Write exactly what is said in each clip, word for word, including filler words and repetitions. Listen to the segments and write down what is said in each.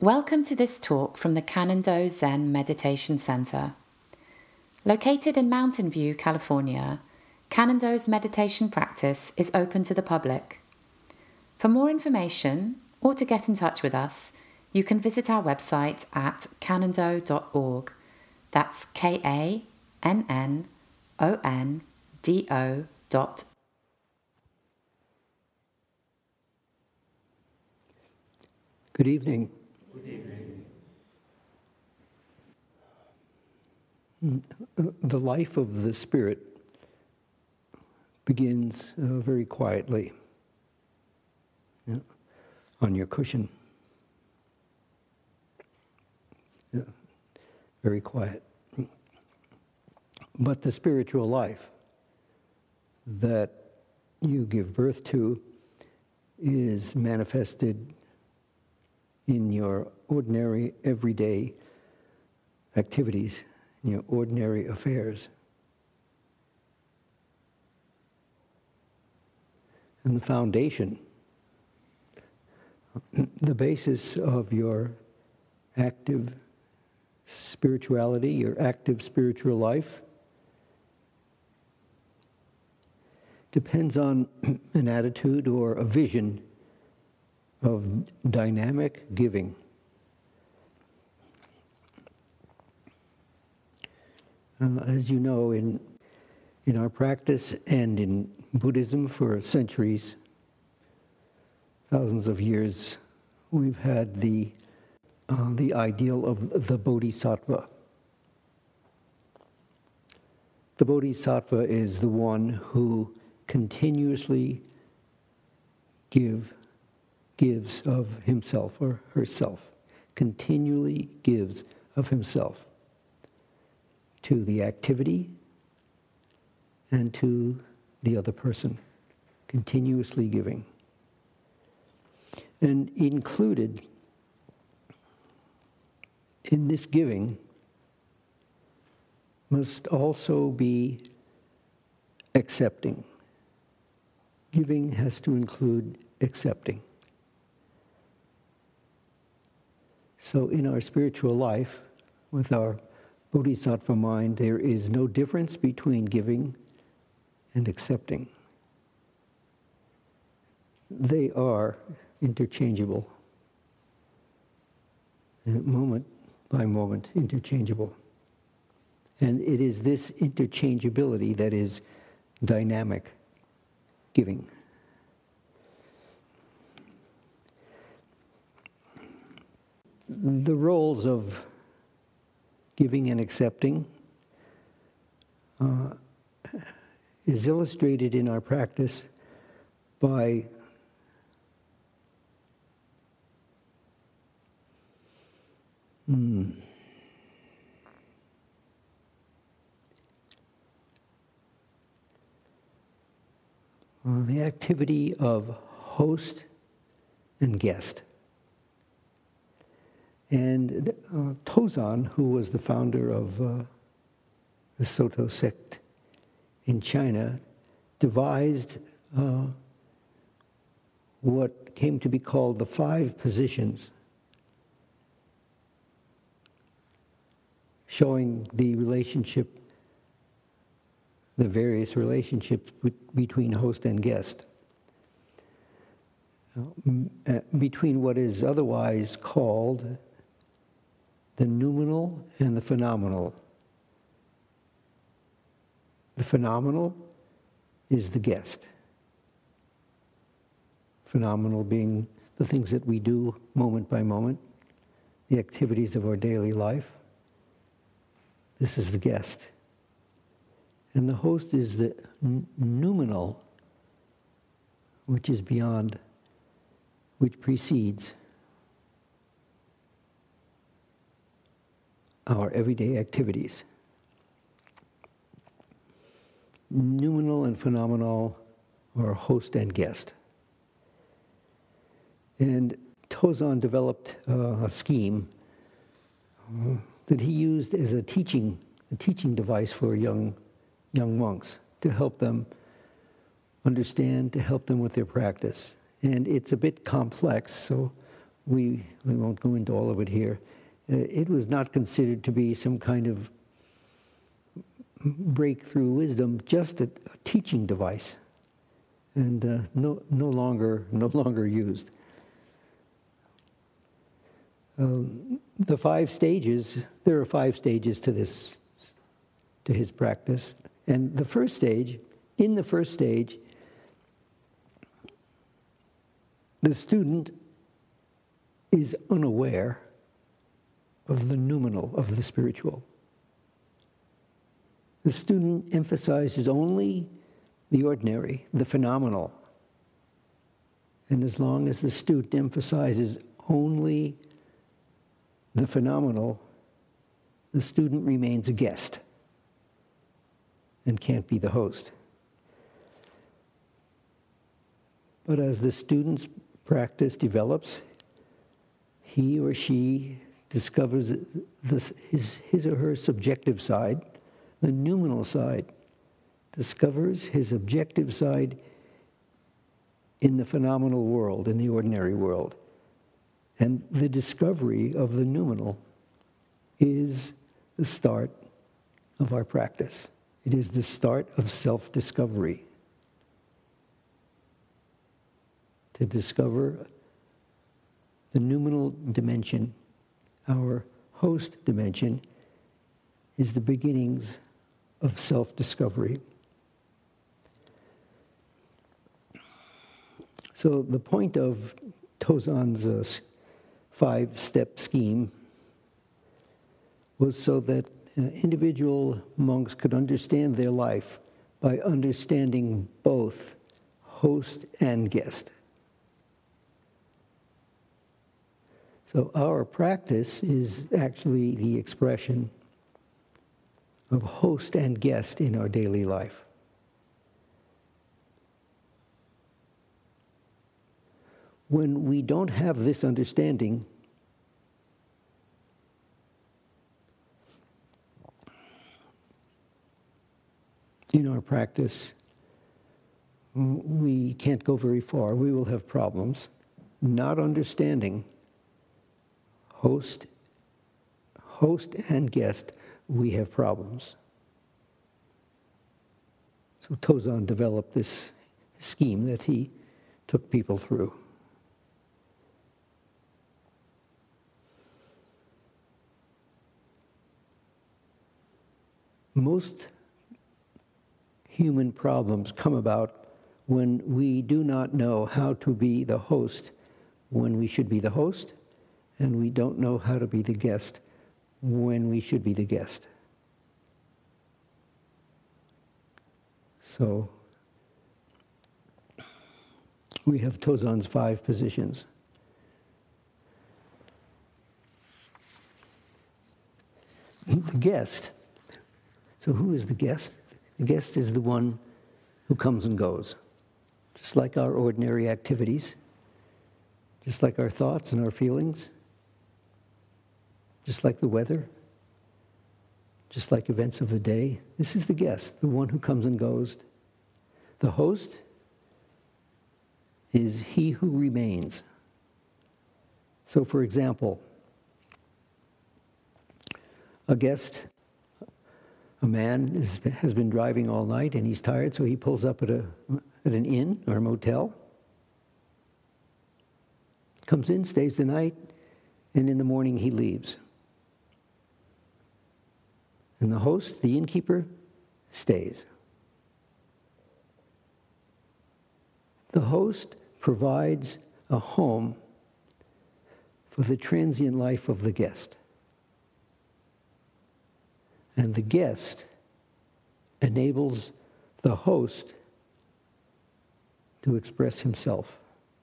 Welcome to this talk from the Cannon-Do Zen Meditation Center. Located in Mountain View, California, Cannon-Do's meditation practice is open to the public. For more information or to get in touch with us, you can visit our website at cannon-do dot org. That's K A N N O N D O dot. Good evening. Good evening. The life of the spirit begins uh, very quietly, yeah, on your cushion. Yeah, very quiet. But the spiritual life that you give birth to is manifested in your ordinary, everyday activities, in your ordinary affairs. And the foundation, the basis of your active spirituality, your active spiritual life, depends on an attitude or a vision of dynamic giving. Uh, as you know, in in our practice and in Buddhism for centuries, thousands of years, we've had the uh, the ideal of the Bodhisattva. The Bodhisattva is the one who continuously give, gives of himself or herself, continually gives of himself to the activity and to the other person, continuously giving. And included in this giving must also be accepting. Giving has to include accepting. So in our spiritual life, with our Bodhisattva mind, there is no difference between giving and accepting. They are interchangeable, moment by moment interchangeable. And it is this interchangeability that is dynamic giving. The roles of giving and accepting uh, is illustrated in our practice by hmm, uh, the activity of host and guest. And uh, Tozan, who was the founder of uh, the Soto sect in China, devised uh, what came to be called the five positions, showing the relationship, the various relationships be- between host and guest. Uh, between what is otherwise called the noumenal and the phenomenal. The phenomenal is the guest. Phenomenal being the things that we do moment by moment, the activities of our daily life. This is the guest. And the host is the n- noumenal, which is beyond, which precedes our everyday activities. Noumenal and phenomenal are host and guest. And Tozan developed uh, a scheme uh, that he used as a teaching, a teaching device for young, young monks to help them understand, to help them with their practice. And it's a bit complex, so we, we won't go into all of it here. Uh, it was not considered to be some kind of breakthrough wisdom, just a, a teaching device, and uh, no, no longer, no longer used. Um, the five stages, there are five stages to this, to his practice. And the first stage, in the first stage, the student is unaware of the noumenal, of the spiritual. The student emphasizes only the ordinary, the phenomenal. And as long as the student emphasizes only the phenomenal, the student remains a guest and can't be the host. But as the student's practice develops, he or she discovers this, his, his or her subjective side, the noumenal side, discovers his objective side in the phenomenal world, in the ordinary world. And the discovery of the noumenal is the start of our practice. It is the start of self-discovery. To discover the noumenal dimension, our host dimension, is the beginnings of self-discovery. So the point of Tozan's uh, five-step scheme was so that uh, individual monks could understand their life by understanding both host and guest. So our practice is actually the expression of host and guest in our daily life. When we don't have this understanding, in our practice, we can't go very far. We will have problems. Not understanding host, host and guest, we have problems. So Tozan developed this scheme that he took people through. Most human problems come about when we do not know how to be the host when we should be the host, and we don't know how to be the guest when we should be the guest. So we have Tozan's five positions. The guest. So who is the guest? The guest is the one who comes and goes, just like our ordinary activities, just like our thoughts and our feelings, just like the weather, just like events of the day. This is the guest, the one who comes and goes. The host is he who remains. So, for example, a guest, a man is, has been driving all night and he's tired, so he pulls up at, a, at an inn or a motel, comes in, stays the night, and in the morning he leaves. And the host, the innkeeper, stays. The host provides a home for the transient life of the guest. And the guest enables the host to express himself.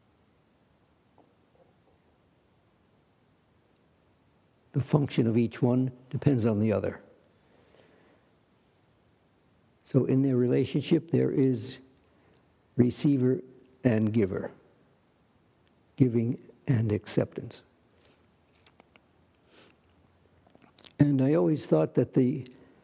The function of each one depends on the other. So in their relationship, there is receiver and giver, giving and acceptance. And I always thought that the,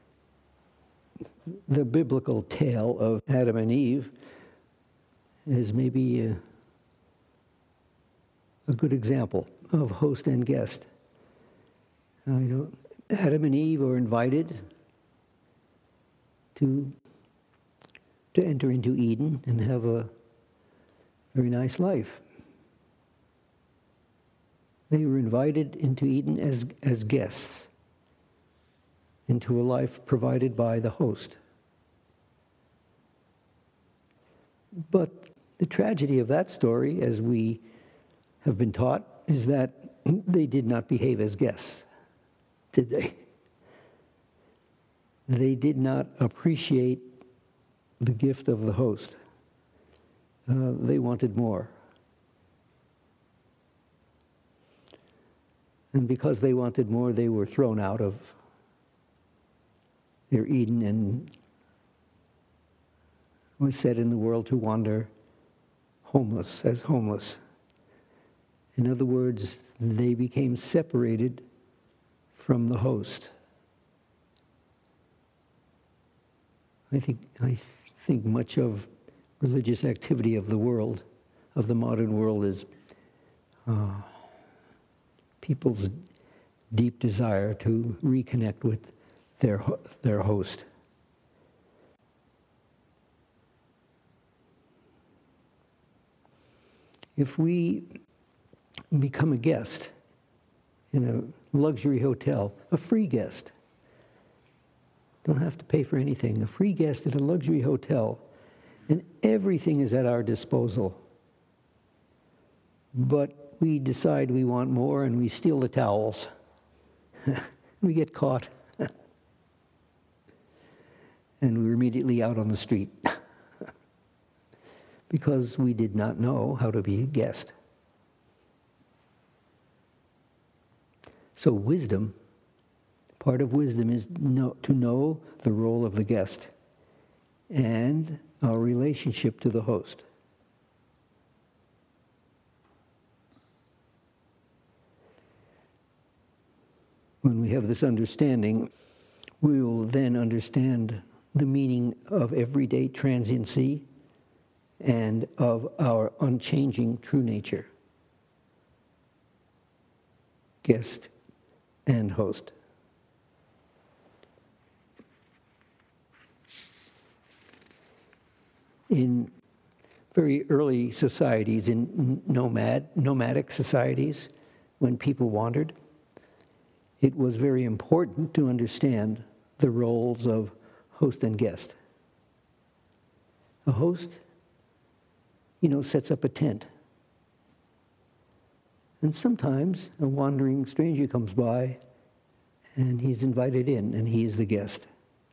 the biblical tale of Adam and Eve is maybe a, a good example of host and guest. Uh, you know, Adam and Eve are invited to, to enter into Eden and have a very nice life. They were invited into Eden as, as guests, into a life provided by the host. But the tragedy of that story, as we have been taught, is that they did not behave as guests, did they? They did not appreciate the gift of the host. Uh, they wanted more. And because they wanted more, they were thrown out of their Eden and was set in the world to wander homeless, as homeless. In other words, they became separated from the host. I think, I think much of religious activity of the world, of the modern world, is uh, people's deep desire to reconnect with their, their host. If we become a guest in a luxury hotel, a free guest, don't have to pay for anything, a free guest at a luxury hotel, and everything is at our disposal, but we decide we want more and we steal the towels, we get caught, and we're immediately out on the street because we did not know how to be a guest. So wisdom, part of wisdom is know, to know the role of the guest and our relationship to the host. When we have this understanding, we will then understand the meaning of everyday transiency and of our unchanging true nature, guest and host. In very early societies, in nomad, nomadic societies, when people wandered, it was very important to understand the roles of host and guest. A host, you know, sets up a tent. And sometimes a wandering stranger comes by and he's invited in and he's the guest.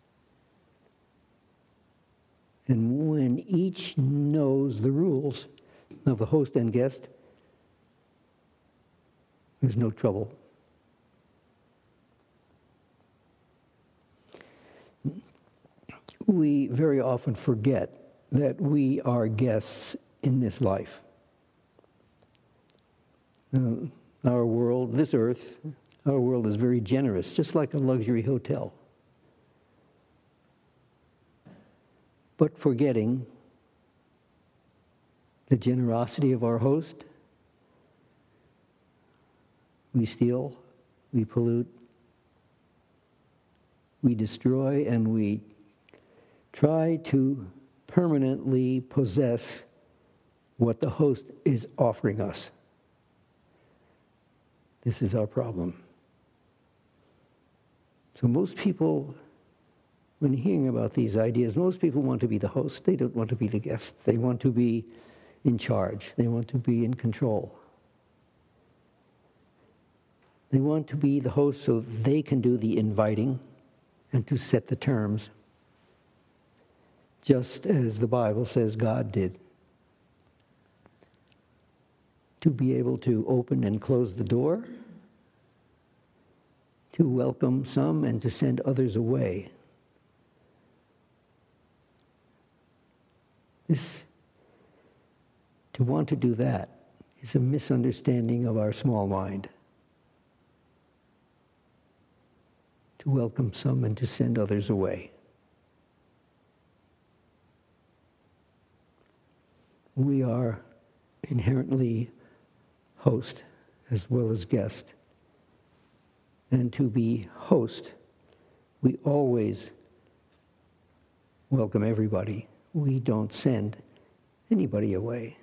And when each knows the rules of the host and guest, there's no trouble. We very often forget that we are guests in this life. Uh, our world, this earth, our world is very generous, just like a luxury hotel. But forgetting the generosity of our host, we steal, we pollute, we destroy, and we try to permanently possess what the host is offering us. This is our problem. So most people, when hearing about these ideas, most people want to be the host. They don't want to be the guest. They want to be in charge. They want to be in control. They want to be the host so they can do the inviting and to set the terms, just as the Bible says God did. To be able to open and close the door, to welcome some and to send others away. This, to want to do that is a misunderstanding of our small mind. To welcome some and to send others away. We are inherently host as well as guest. And to be host, we always welcome everybody. We don't send anybody away.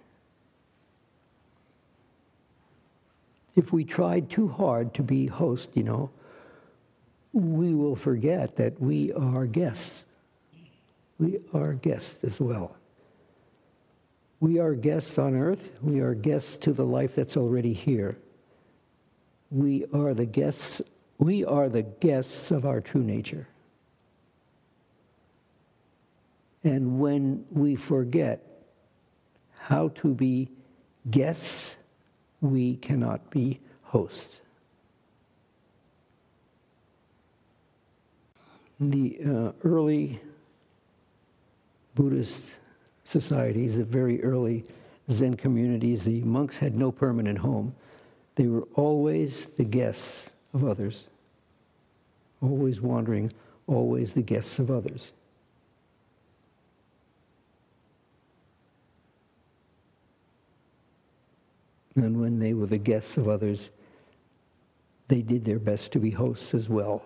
If we tried too hard to be host, you know, we will forget that we are guests. We are guests as well. We are guests on earth. We are guests to the life that's already here. We are the guests, we are the guests of our true nature. And when we forget how to be guests, we cannot be hosts. The uh, early Buddhist societies, the very early Zen communities, the monks had no permanent home. They were always the guests of others, always wandering, always the guests of others. And when they were the guests of others, they did their best to be hosts as well.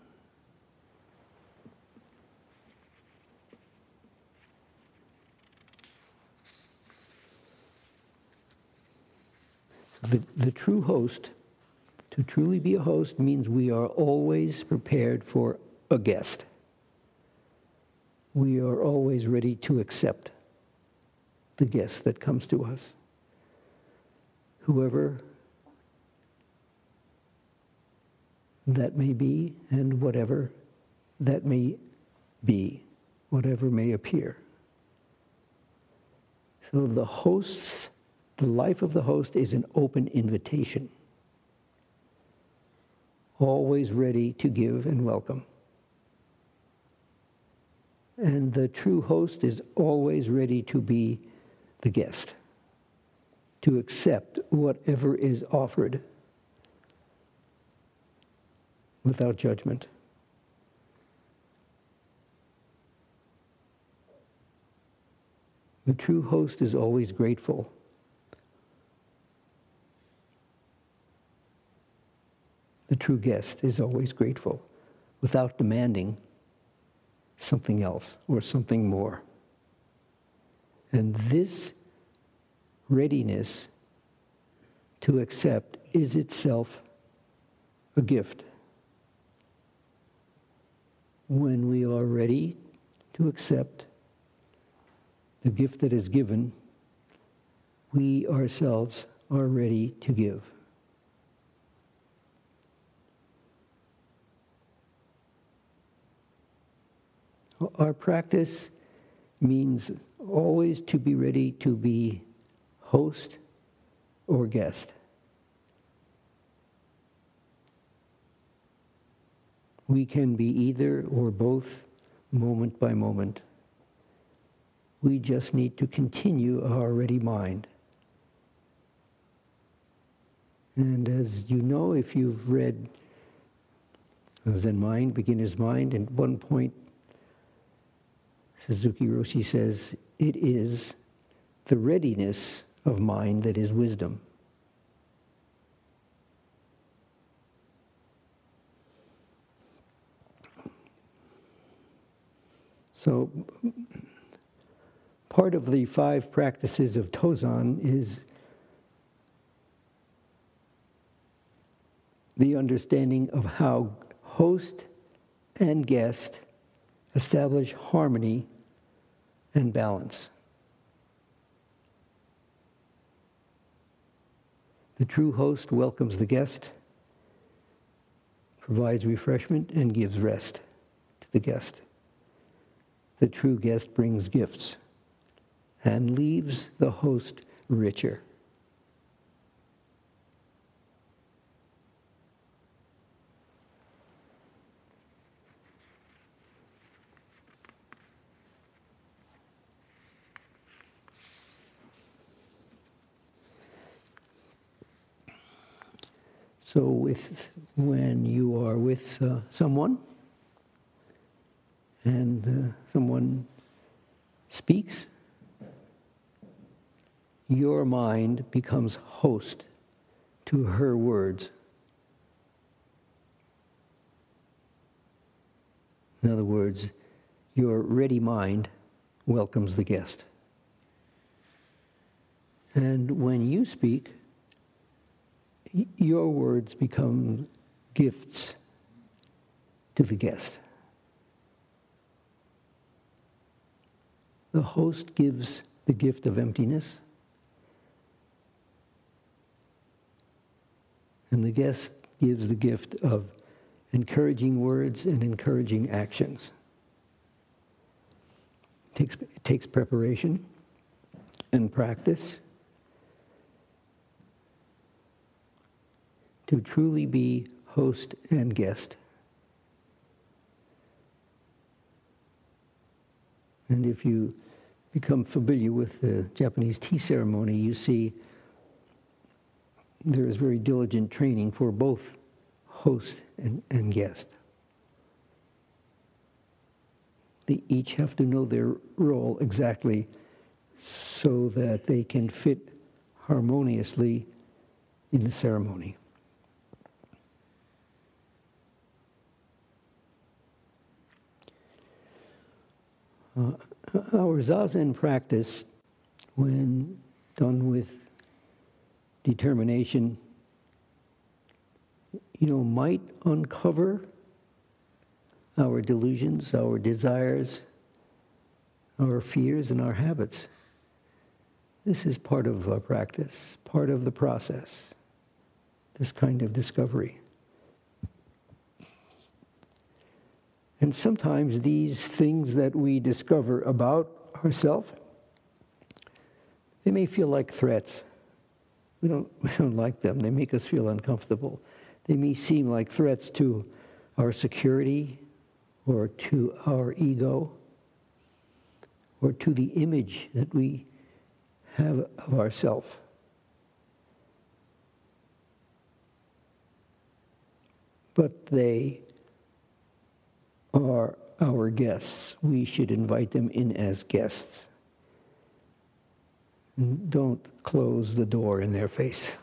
The, the true host, to truly be a host, means we are always prepared for a guest. We are always ready to accept the guest that comes to us. Whoever that may be, and whatever that may be, whatever may appear. So the host's The life of the host is an open invitation, always ready to give and welcome. And the true host is always ready to be the guest, to accept whatever is offered without judgment. The true host is always grateful. The true guest is always grateful, without demanding something else or something more. And this readiness to accept is itself a gift. When we are ready to accept the gift that is given, we ourselves are ready to give. Our practice means always to be ready to be host or guest. We can be either or both, moment by moment. We just need to continue our ready mind. And as you know, if you've read Zen Mind, Beginner's Mind, at one point Suzuki Roshi says, it is the readiness of mind that is wisdom. So, part of the five practices of Tozan is the understanding of how host and guest establish harmony and balance. The true host welcomes the guest, provides refreshment, and gives rest to the guest. The true guest brings gifts and leaves the host richer. So with, when you are with uh, someone and uh, someone speaks, your mind becomes host to her words. In other words, your ready mind welcomes the guest. And when you speak, y- your words become gifts to the guest. The host gives the gift of emptiness, and the guest gives the gift of encouraging words and encouraging actions. It takes, it takes preparation and practice to truly be host and guest. And if you become familiar with the Japanese tea ceremony, you see there is very diligent training for both host and, and guest. They each have to know their role exactly so that they can fit harmoniously in the ceremony. Uh, our Zazen practice, when done with determination, you know, might uncover our delusions, our desires, our fears, and our habits. This is part of our practice, part of the process, this kind of discovery. And sometimes these things that we discover about ourselves, they may feel like threats. We don't, we don't like them. They make us feel uncomfortable. They may seem like threats to our security or to our ego or to the image that we have of ourselves. But they are our guests. We should invite them in as guests. And don't close the door in their face.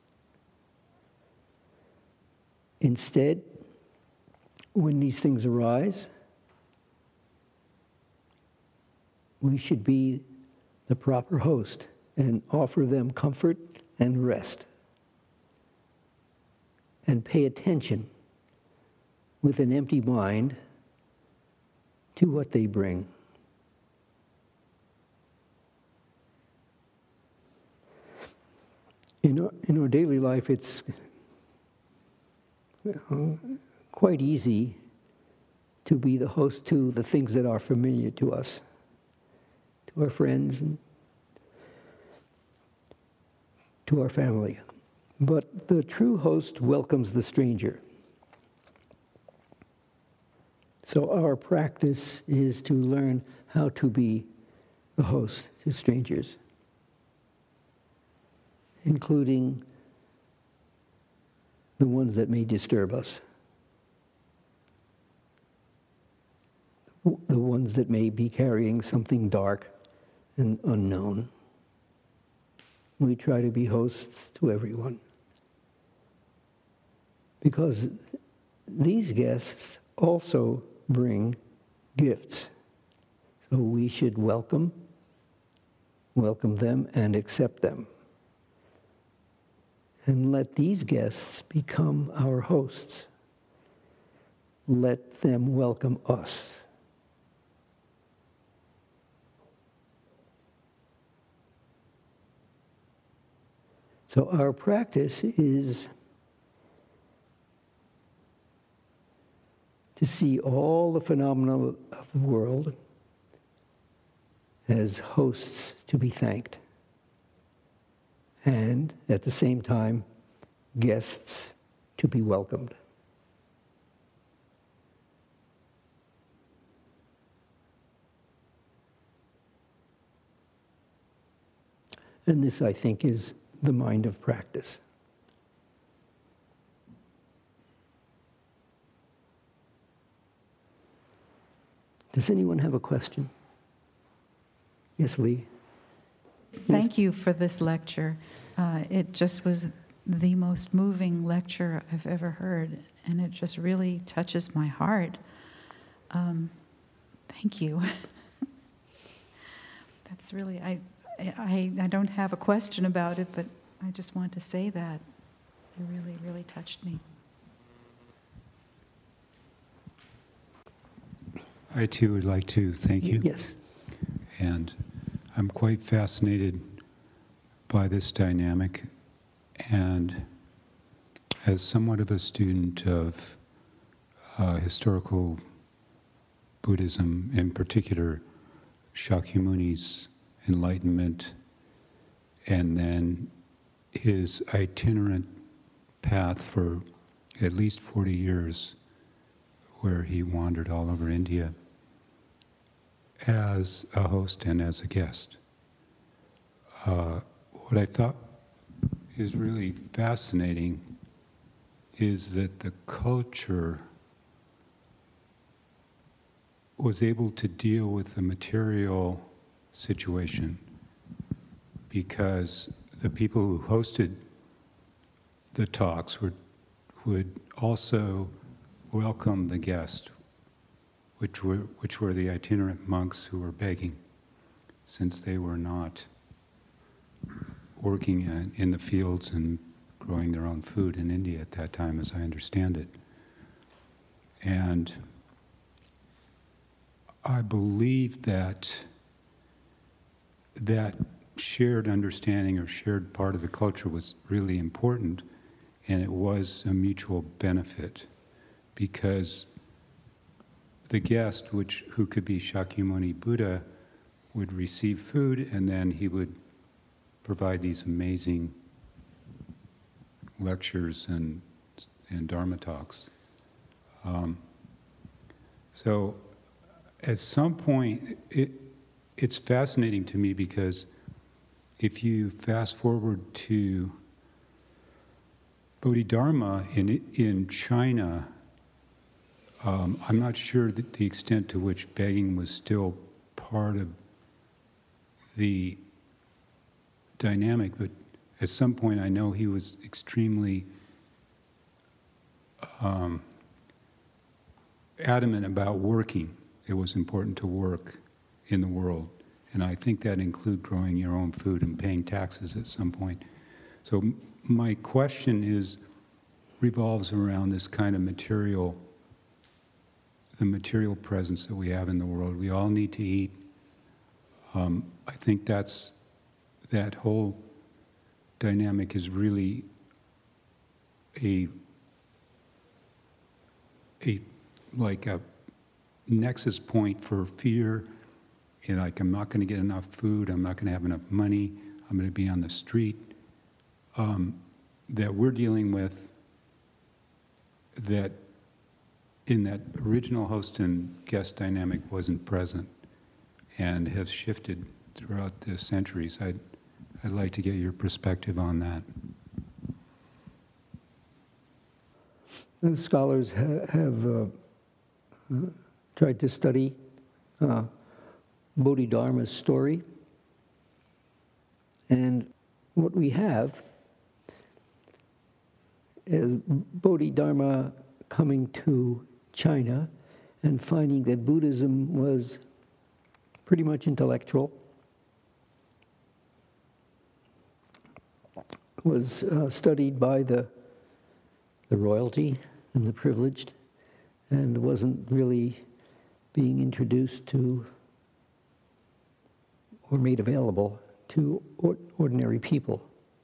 Instead, when these things arise, we should be the proper host and offer them comfort and rest. And pay attention with an empty mind to what they bring. In our, in our daily life, it's uh, quite easy to be the host to the things that are familiar to us, to our friends, and to our family. But the true host welcomes the stranger. So our practice is to learn how to be the host to strangers, including the ones that may disturb us, the ones that may be carrying something dark and unknown. We try to be hosts to everyone, because these guests also bring gifts. So we should welcome, welcome them and accept them. And let these guests become our hosts. Let them welcome us. So our practice is to see all the phenomena of the world as hosts to be thanked, and at the same time, guests to be welcomed. And this, I think, is the mind of practice. Does anyone have a question? Yes, Lee. Thank you for this lecture. Uh, it just was the most moving lecture I've ever heard, and it just really touches my heart. Um, thank you. That's really, I, I, I don't have a question about it, but I just want to say that. It really, really touched me. I too would like to thank you. Yes. And I'm quite fascinated by this dynamic. And as somewhat of a student of uh, historical Buddhism, in particular Shakyamuni's enlightenment, and then his itinerant path for at least forty years, where he wandered all over India as a host and as a guest. Uh, what I thought is really fascinating is that the culture was able to deal with the material situation because the people who hosted the talks would, would also welcome the guest, which were, which were the itinerant monks who were begging, since they were not working in, in the fields and growing their own food in India at that time, as I understand it. And I believe that that shared understanding or shared part of the culture was really important, and it was a mutual benefit, because the guest, which who could be Shakyamuni Buddha, would receive food, and then he would provide these amazing lectures and and Dharma talks. Um, so at some point, it it's fascinating to me, because if you fast forward to Bodhidharma in in China, um, I'm not sure that the extent to which begging was still part of the dynamic, but at some point I know he was extremely um, adamant about working. It was important to work in the world, and I think that include growing your own food and paying taxes at some point. So m- my question is, revolves around this kind of material, the material presence that we have in the world. We all need to eat. Um, I think that's, that whole dynamic is really a, a like a nexus point for fear. You know, like, I'm not going to get enough food, I'm not going to have enough money, I'm going to be on the street, um, that we're dealing with, that in that original host and guest dynamic wasn't present and has shifted throughout the centuries. I'd, I'd like to get your perspective on that. The scholars ha- have uh, uh, tried to study uh, Bodhidharma's story, and what we have is Bodhidharma coming to China and finding that Buddhism was pretty much intellectual, was uh, studied by the the royalty and the privileged, and wasn't really being introduced to or made available to or- ordinary people.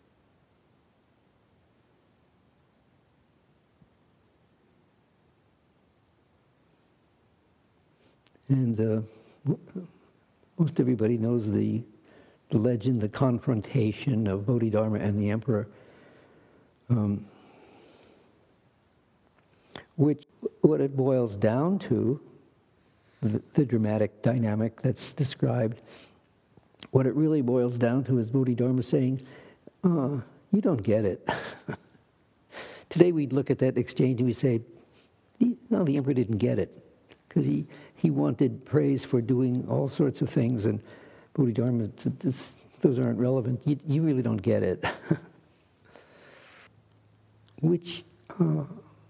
And uh, most everybody knows the, the legend, the confrontation of Bodhidharma and the emperor, um, which, what it boils down to, the, the dramatic dynamic that's described, what it really boils down to is Bodhidharma saying, uh, you don't get it. Today we'd look at that exchange and we say, no, the emperor didn't get it, because he, he wanted praise for doing all sorts of things, and Bodhidharma said, those aren't relevant. You, you really don't get it. which uh,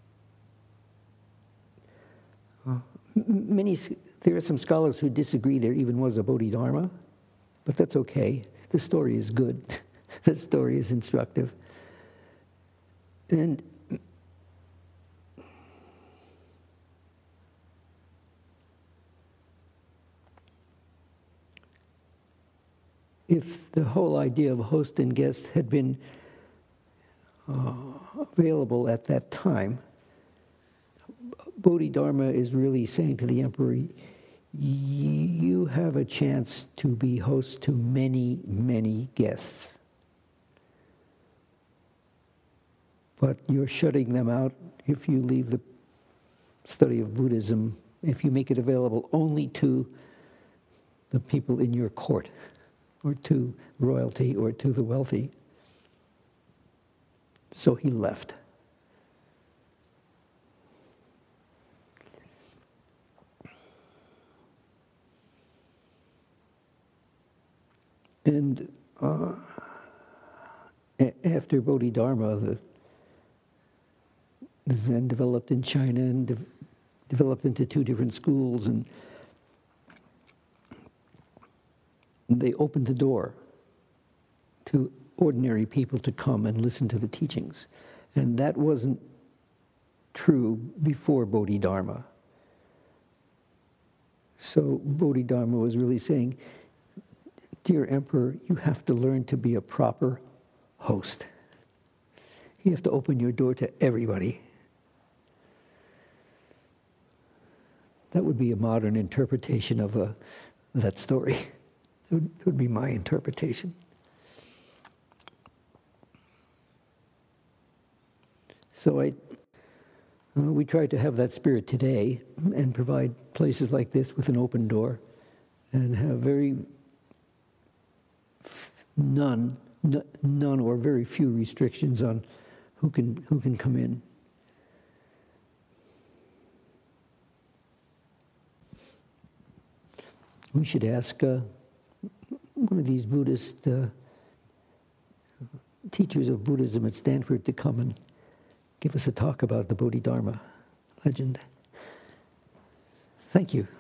uh, many, there are some scholars who disagree there even was a Bodhidharma, but that's okay. The story is good. The story is instructive. And if the whole idea of host and guest had been uh, available at that time, Bodhidharma is really saying to the emperor, you have a chance to be host to many, many guests. But you're shutting them out if you leave the study of Buddhism, if you make it available only to the people in your court, or to royalty, or to the wealthy. So he left. And uh, a- after Bodhidharma, the Zen developed in China and de- developed into two different schools, and they opened the door to ordinary people to come and listen to the teachings. And that wasn't true before Bodhidharma. So Bodhidharma was really saying, dear Emperor, you have to learn to be a proper host. You have to open your door to everybody. That would be a modern interpretation of a, that story. That would, that would be my interpretation. So I, uh, we try to have that spirit today and provide places like this with an open door and have very none, n- none or very few restrictions on who can who can come in. We should ask uh, one of these Buddhist uh, teachers of Buddhism at Stanford to come and give us a talk about the Bodhidharma legend. Thank you.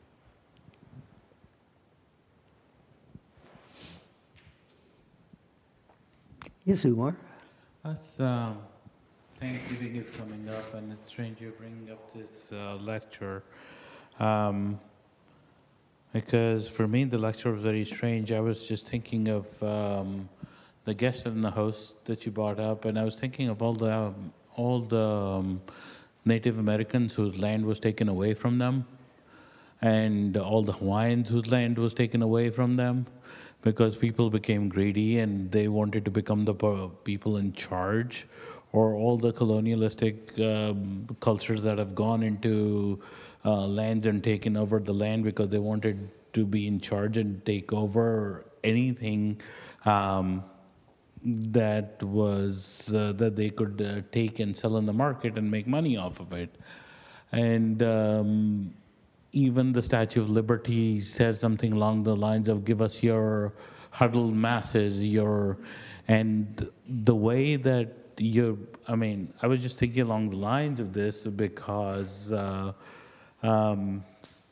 Yes, Umar? As um, Thanksgiving is coming up, and it's strange you're bringing up this uh, lecture. Um, because for me, the lecture was very strange. I was just thinking of um, the guest and the host that you brought up, and I was thinking of all the um, all the um, Native Americans whose land was taken away from them, and all the Hawaiians whose land was taken away from them, because people became greedy and they wanted to become the people in charge, or all the colonialistic um, cultures that have gone into uh, lands and taken over the land because they wanted to be in charge and take over anything um, that was uh, that they could uh, take and sell in the market and make money off of it. And um, even the Statue of Liberty says something along the lines of, give us your huddled masses, your, and the way that you, I mean, I was just thinking along the lines of this because uh, um,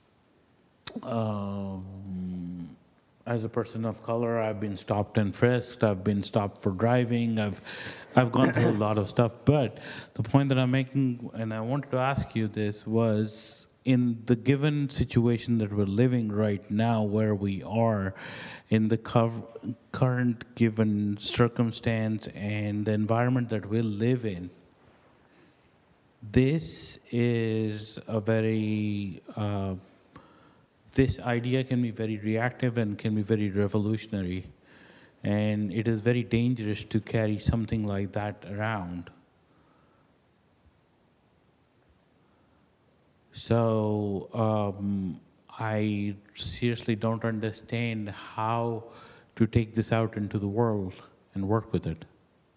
um, as a person of color, I've been stopped and frisked, I've been stopped for driving, I've, I've gone through a lot of stuff, but the point that I'm making, and I wanted to ask you this, was in the given situation that we're living right now, where we are, in the cov- current given circumstance and the environment that we live in, this is a very, uh, this idea can be very reactive and can be very revolutionary. And it is very dangerous to carry something like that around. So um, I seriously don't understand how to take this out into the world and work with it.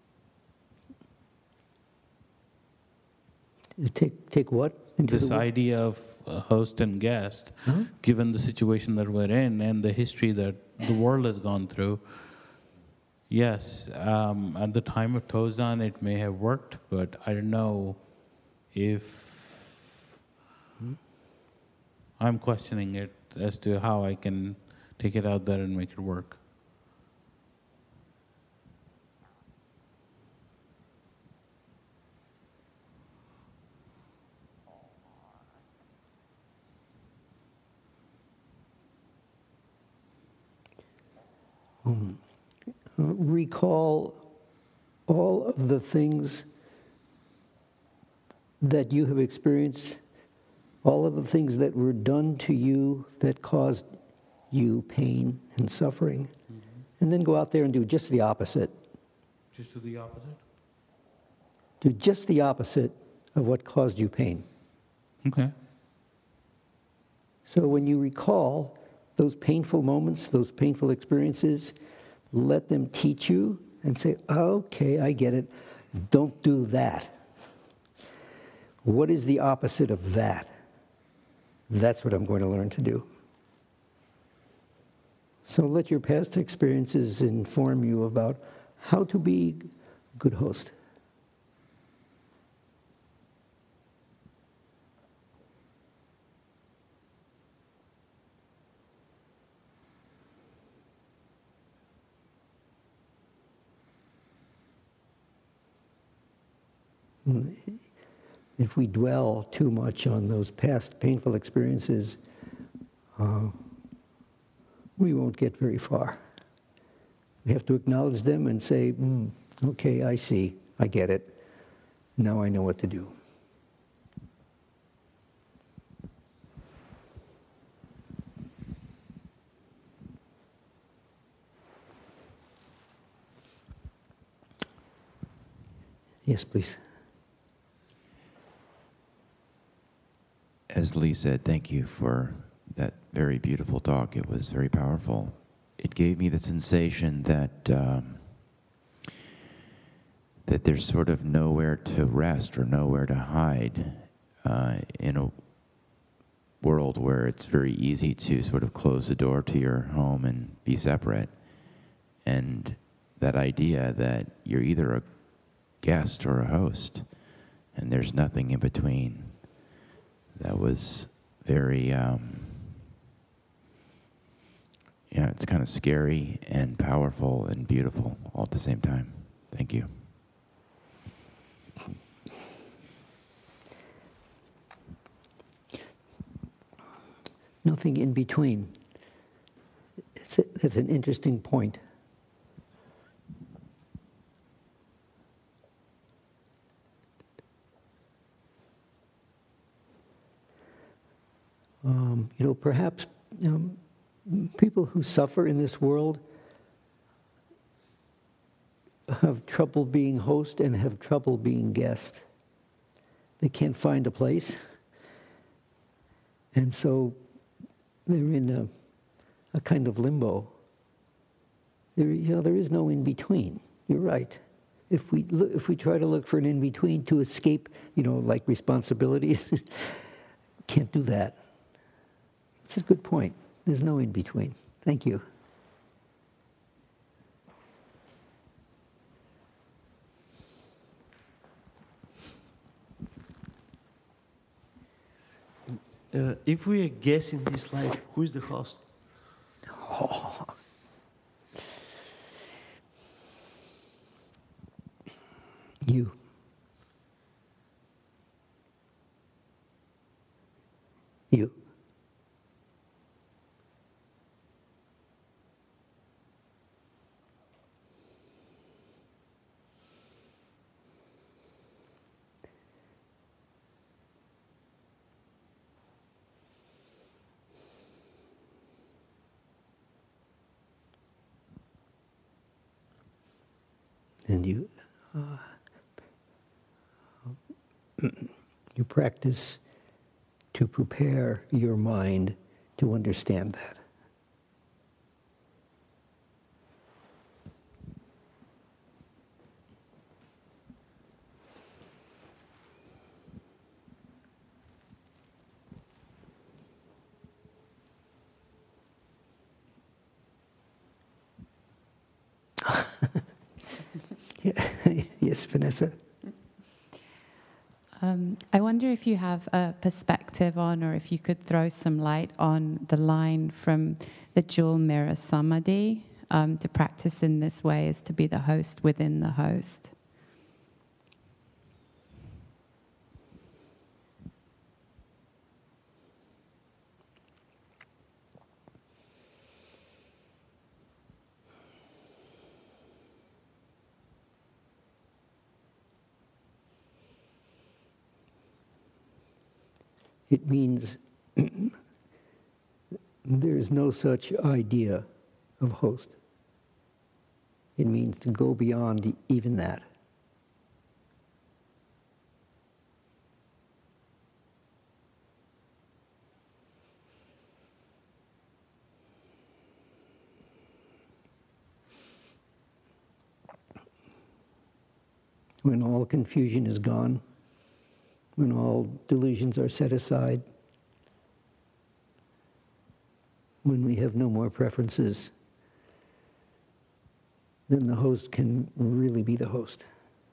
Take take what? Into This the wo- idea of uh, host and guest, Huh? given the situation that we're in and the history that the world has gone through, Yes, um, at the time of Tozan, it may have worked, but I don't know if I'm questioning it as to how I can take it out there and make it work. Um, uh, recall all of the things that you have experienced, all of the things that were done to you that caused you pain and suffering, mm-hmm. and then go out there and do just the opposite. Just do the opposite? Do just the opposite of what caused you pain. Okay. So when you recall those painful moments, those painful experiences, let them teach you and say, okay, I get it. Don't do that. What is the opposite of that? That's what I'm going to learn to do. So let your past experiences inform you about how to be a good host. If we dwell too much on those past painful experiences, uh, we won't get very far. We have to acknowledge them and say, mm, okay, I see, I get it. Now I know what to do. Yes, please. As Lee said, thank you for that very beautiful talk. It was very powerful. It gave me the sensation that um, that there's sort of nowhere to rest or nowhere to hide uh, in a world where it's very easy to sort of close the door to your home and be separate. And that idea that you're either a guest or a host, and there's nothing in between. That was very, um, yeah, it's kind of scary and powerful and beautiful all at the same time. Thank you. Nothing in between. It's a, that's an interesting point. Um, you know, perhaps um, people who suffer in this world have trouble being host and have trouble being guest. They can't find a place. And so they're in a, a kind of limbo. There, you know, there is no in-between. You're right. If we, look, if we try to look for an in-between to escape, you know, like responsibilities, can't do that. That's a good point. There's no in-between. Thank you. Uh, if we are guests in this life, who is the host? Oh. You. You. And you, uh, you practice to prepare your mind to understand that. Yes, Vanessa? Um, I wonder if you have a perspective on, or if you could throw some light on the line from the Jewel Mirror Samadhi. Um, to practice in this way is to be the host within the host. It means there is no such idea of host. It means to go beyond even that. When all confusion is gone, when all delusions are set aside, when we have no more preferences, then the host can really be the host.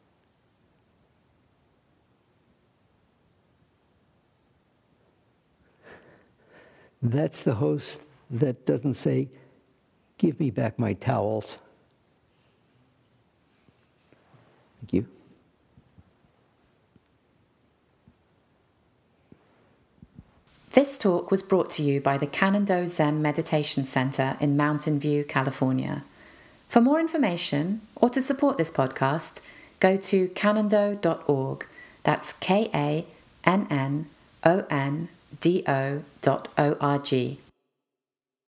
That's the host that doesn't say, "Give me back my towels." Thank you. This talk was brought to you by the Cannon-Do Zen Meditation Center in Mountain View, California. For more information or to support this podcast, go to cannon do dot org. That's K A N N O N D O dot O R G.